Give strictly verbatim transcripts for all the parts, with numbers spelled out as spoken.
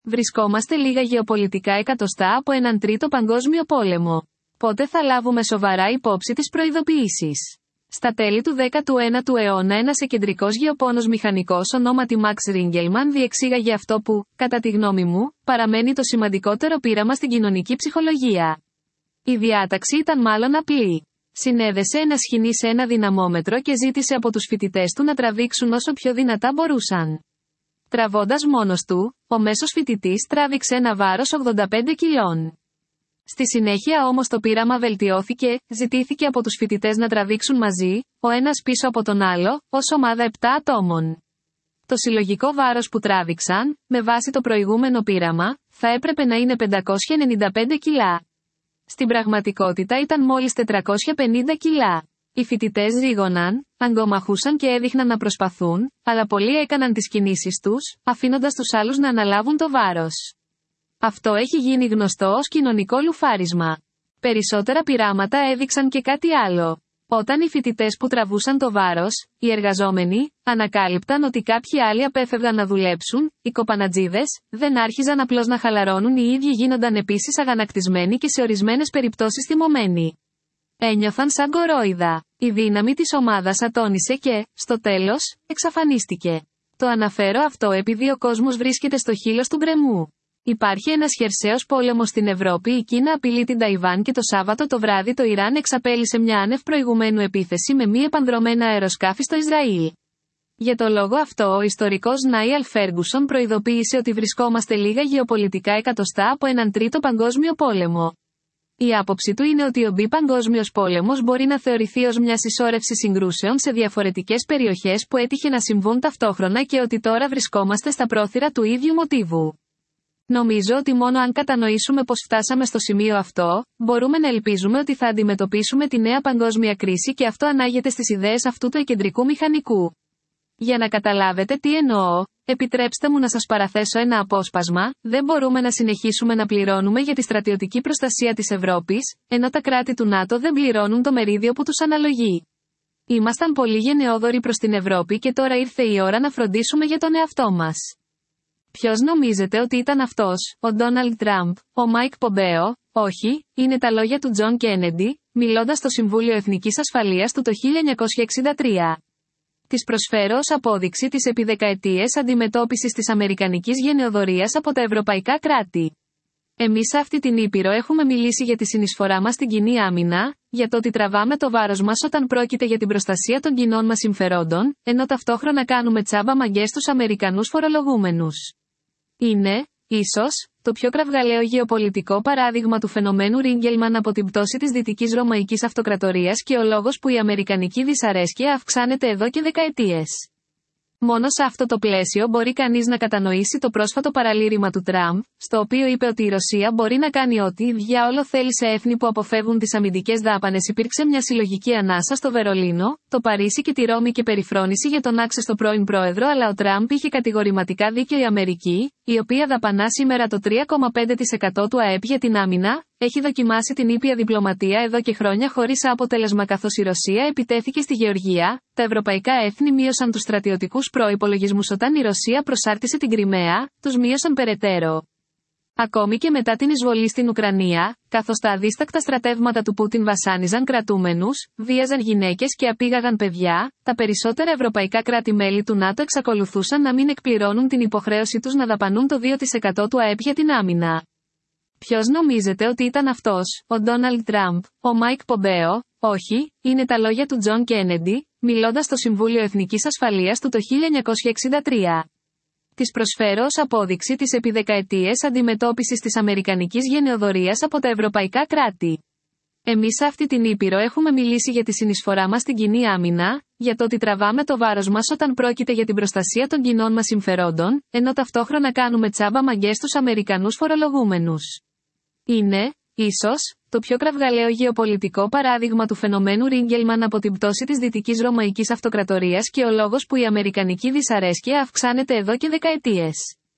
Βρισκόμαστε λίγα γεωπολιτικά εκατοστά από έναν τρίτο παγκόσμιο πόλεμο. Πότε θα λάβουμε σοβαρά υπόψη τις προειδοποιήσεις? Στα τέλη του δέκατου ένατου αιώνα ένας εκεντρικός γεωπόνος μηχανικός ονόματι Max Ringelmann διεξήγαγε αυτό που, κατά τη γνώμη μου, παραμένει το σημαντικότερο πείραμα στην κοινωνική ψυχολογία. Η διάταξη ήταν μάλλον απλή. Συνέδεσε ένα σχοινί σε ένα δυναμόμετρο και ζήτησε από τους φοιτητές του να τραβήξουν όσο πιο δυνατά μπορούσαν. Τραβώντας μόνος του, ο μέσος φοιτητής τράβηξε ένα βάρος ογδόντα πέντε κιλών. Στη συνέχεια όμως το πείραμα βελτιώθηκε, ζητήθηκε από τους φοιτητές να τραβήξουν μαζί, ο ένας πίσω από τον άλλο, ως ομάδα επτά ατόμων. Το συλλογικό βάρος που τράβηξαν, με βάση το προηγούμενο πείραμα, θα έπρεπε να είναι πεντακόσια ενενήντα πέντε κιλά. Στην πραγματικότητα ήταν μόλις τετρακόσια πενήντα κιλά. Οι φοιτητές ρίγωναν, αγκομαχούσαν και έδειχναν να προσπαθούν, αλλά πολλοί έκαναν τις κινήσεις τους, αφήνοντας τους άλλους να αναλάβουν το βάρος. Αυτό έχει γίνει γνωστό ως κοινωνικό λουφάρισμα. Περισσότερα πειράματα έδειξαν και κάτι άλλο. Όταν οι φοιτητές που τραβούσαν το βάρος, οι εργαζόμενοι, ανακάλυπταν ότι κάποιοι άλλοι απέφευγαν να δουλέψουν, οι κοπανατζίδες, δεν άρχιζαν απλώς να χαλαρώνουν, οι ίδιοι γίνονταν επίσης αγανακτισμένοι και σε ορισμένες περιπτώσεις θυμωμένοι. Ένιωθαν σαν κορόιδα. Η δύναμη της ομάδας ατώνησε και, στο τέλος, εξαφανίστηκε. Το αναφέρω αυτό επειδή ο κόσμος βρίσκεται στο χείλος του γκρεμού. Υπάρχει ένας χερσαίος πόλεμος στην Ευρώπη, η Κίνα απειλεί την Ταϊβάν και το Σάββατο το βράδυ το Ιράν εξαπέλυσε μια άνευ προηγουμένου επίθεση με μη επανδρωμένα αεροσκάφη στο Ισραήλ. Για το λόγο αυτό ο ιστορικός Νάιαλ Φέργκουσον προειδοποίησε ότι βρισκόμαστε λίγα γεωπολιτικά εκατοστά από έναν τρίτο παγκόσμιο πόλεμο. Η άποψη του είναι ότι ο μπι παγκόσμιος πόλεμος μπορεί να θεωρηθεί ως μια συσσόρευση συγκρούσεων σε διαφορετικές περιοχές που έτυχε να συμβούν ταυτόχρονα και ότι τώρα βρισκόμαστε στα πρόθυρα του ίδιου μοτίβου. Νομίζω ότι μόνο αν κατανοήσουμε πως φτάσαμε στο σημείο αυτό, μπορούμε να ελπίζουμε ότι θα αντιμετωπίσουμε τη νέα παγκόσμια κρίση και αυτό ανάγεται στις ιδέες αυτού του εκεντρικού μηχανικού. Για να καταλάβετε τι εννοώ, επιτρέψτε μου να σας παραθέσω ένα απόσπασμα: δεν μπορούμε να συνεχίσουμε να πληρώνουμε για τη στρατιωτική προστασία της Ευρώπης, ενώ τα κράτη του ΝΑΤΟ δεν πληρώνουν το μερίδιο που τους αναλογεί. Ήμασταν πολύ γενναιόδοροι προς την Ευρώπη και τώρα ήρθε η ώρα να φροντίσουμε για τον εαυτό μας. Ποιος νομίζετε ότι ήταν αυτός, ο Ντόναλντ Τραμπ, ο Μάικ Πομπέο? Όχι, είναι τα λόγια του Τζον Κέννεντι, μιλώντας στο Συμβούλιο Εθνικής Ασφαλείας του το χίλια εννιακόσια εξήντα τρία. Της προσφέρω ως απόδειξη της επιδεκαετίες αντιμετώπισης της αμερικανικής γενεοδορίας από τα ευρωπαϊκά κράτη. Εμείς σε αυτή την Ήπειρο έχουμε μιλήσει για τη συνεισφορά μας στην κοινή άμυνα, για το ότι τραβάμε το βάρος μας όταν πρόκειται για την προστασία των κοινών μας συμφερόντων, ενώ ταυτόχρονα κάνουμε τσάμπα μαγκές τους Αμερικανούς φορολογούμενους. Είναι, ίσως, το πιο κραυγαλαίο γεωπολιτικό παράδειγμα του φαινομένου Ρίγκελμαν από την πτώση της Δυτικής Ρωμαϊκής Αυτοκρατορίας και ο λόγος που η αμερικανική δυσαρέσκεια αυξάνεται εδώ και δεκαετίες. Μόνο σε αυτό το πλαίσιο μπορεί κανείς να κατανοήσει το πρόσφατο παραλήρημα του Τραμπ, στο οποίο είπε ότι η Ρωσία μπορεί να κάνει ό,τι διάολο θέλει σε έθνη που αποφεύγουν τις αμυντικές δάπανες. Υπήρξε μια συλλογική ανάσα στο Βερολίνο, το Παρίσι και τη Ρώμη και περιφρόνηση για τον άξεστο πρώην πρόεδρο, αλλά ο Τραμπ είχε κατηγορηματικά δίκιο. Η Αμερική, η οποία δαπανά σήμερα το τρία κόμμα πέντε τοις εκατό του ΑΕΠ για την άμυνα, έχει δοκιμάσει την ήπια διπλωματία εδώ και χρόνια χωρίς αποτέλεσμα, καθώς η Ρωσία επιτέθηκε στη Γεωργία. Τα ευρωπαϊκά έθνη μείωσαν τους στρατιωτικούς προϋπολογισμούς όταν η Ρωσία προσάρτησε την Κριμαία, τους μείωσαν περαιτέρω. Ακόμη και μετά την εισβολή στην Ουκρανία, καθώς τα αδίστακτα στρατεύματα του Πούτιν βασάνιζαν κρατούμενους, βίαζαν γυναίκες και απήγαγαν παιδιά, τα περισσότερα ευρωπαϊκά κράτη-μέλη του ΝΑΤΟ εξακολουθούσαν να μην εκπληρώνουν την υποχρέωση τους να δαπανούν το δύο τοις εκατό του ΑΕΠ για την άμυνα. Ποιος νομίζετε ότι ήταν αυτός, ο Ντόναλντ Τραμπ, ο Μάικ Πομπέο? Όχι, είναι τα λόγια του Τζον Κέννεντι, μιλώντας στο Συμβούλιο Εθνικής Ασφαλείας του το χίλια εννιακόσια εξήντα τρία. Της προσφέρω ως απόδειξη της επιδεκαετίες αντιμετώπισης της αμερικανικής γενεοδορίας από τα ευρωπαϊκά κράτη. Εμείς σε αυτή την Ήπειρο έχουμε μιλήσει για τη συνεισφορά μας στην κοινή άμυνα, για το ότι τραβάμε το βάρος μας όταν πρόκειται για την προστασία των κοινών μας συμφερόντων, ενώ ταυτόχρονα κάνουμε τσάμπα μαγκές τους Αμερικανούς φορολογούμενους. Είναι, ίσως, το πιο κραυγαλαίο γεωπολιτικό παράδειγμα του φαινομένου Ρίγκελμαν από την πτώση της Δυτικής Ρωμαϊκής Αυτοκρατορίας και ο λόγος που η αμερικανική δυσαρέσκεια αυξάνεται εδώ και δεκαετίες.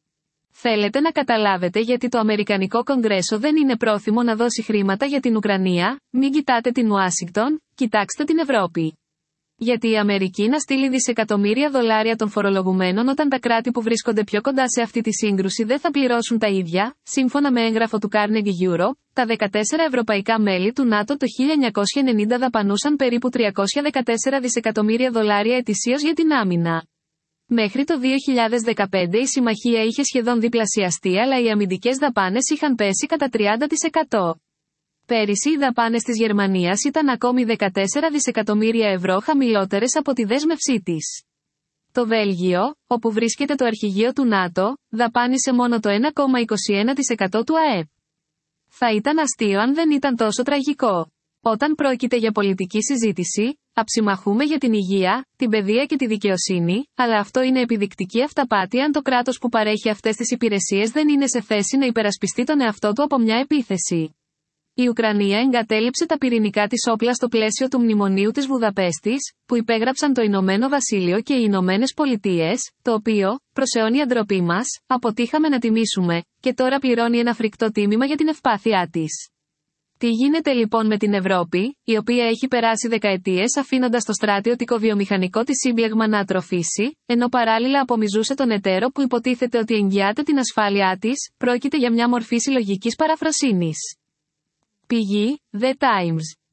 Θέλετε να καταλάβετε γιατί το Αμερικανικό Κογκρέσο δεν είναι πρόθυμο να δώσει χρήματα για την Ουκρανία? Μην κοιτάτε την Ουάσιγκτον, κοιτάξτε την Ευρώπη. Γιατί η Αμερική να στείλει δισεκατομμύρια δολάρια των φορολογουμένων όταν τα κράτη που βρίσκονται πιο κοντά σε αυτή τη σύγκρουση δεν θα πληρώσουν τα ίδια? Σύμφωνα με έγγραφο του Carnegie Europe, τα δεκατέσσερα ευρωπαϊκά μέλη του ΝΑΤΟ το χίλια εννιακόσια ενενήντα δαπανούσαν περίπου τριακόσια δεκατέσσερα δισεκατομμύρια δολάρια ετησίως για την άμυνα. Μέχρι το δύο χιλιάδες δεκαπέντε η συμμαχία είχε σχεδόν διπλασιαστεί, αλλά οι αμυντικές δαπάνες είχαν πέσει κατά τριάντα τοις εκατό. Πέρυσι οι δαπάνες της Γερμανίας ήταν ακόμη δεκατέσσερα δισεκατομμύρια ευρώ χαμηλότερες από τη δέσμευσή της. Το Βέλγιο, όπου βρίσκεται το αρχηγείο του ΝΑΤΟ, δαπάνησε μόνο το ένα κόμμα είκοσι ένα τοις εκατό του ΑΕΠ. Θα ήταν αστείο αν δεν ήταν τόσο τραγικό. Όταν πρόκειται για πολιτική συζήτηση, αψιμαχούμε για την υγεία, την παιδεία και τη δικαιοσύνη, αλλά αυτό είναι επιδεικτική αυταπάτη αν το κράτος που παρέχει αυτές τις υπηρεσίες δεν είναι σε θέση να υπερασπιστεί τον εαυτό του από μια επίθεση. Η Ουκρανία εγκατέλειψε τα πυρηνικά της όπλα στο πλαίσιο του Μνημονίου της Βουδαπέστης, που υπέγραψαν το Ηνωμένο Βασίλειο και οι Ηνωμένες Πολιτείες, το οποίο, προς αιώνια ντροπή μας, αποτύχαμε να τιμήσουμε, και τώρα πληρώνει ένα φρικτό τίμημα για την ευπάθειά της. Τι γίνεται λοιπόν με την Ευρώπη, η οποία έχει περάσει δεκαετίες αφήνοντας το στρατιωτικό βιομηχανικό της σύμπλεγμα να ατροφήσει, ενώ παράλληλα απομυζούσε τον εταίρο που υποτίθεται ότι εγγυάται την ασφάλειά της? Πρόκειται για μια μορφή συλλογικής παραφροσύνης. Πηγή: The Times.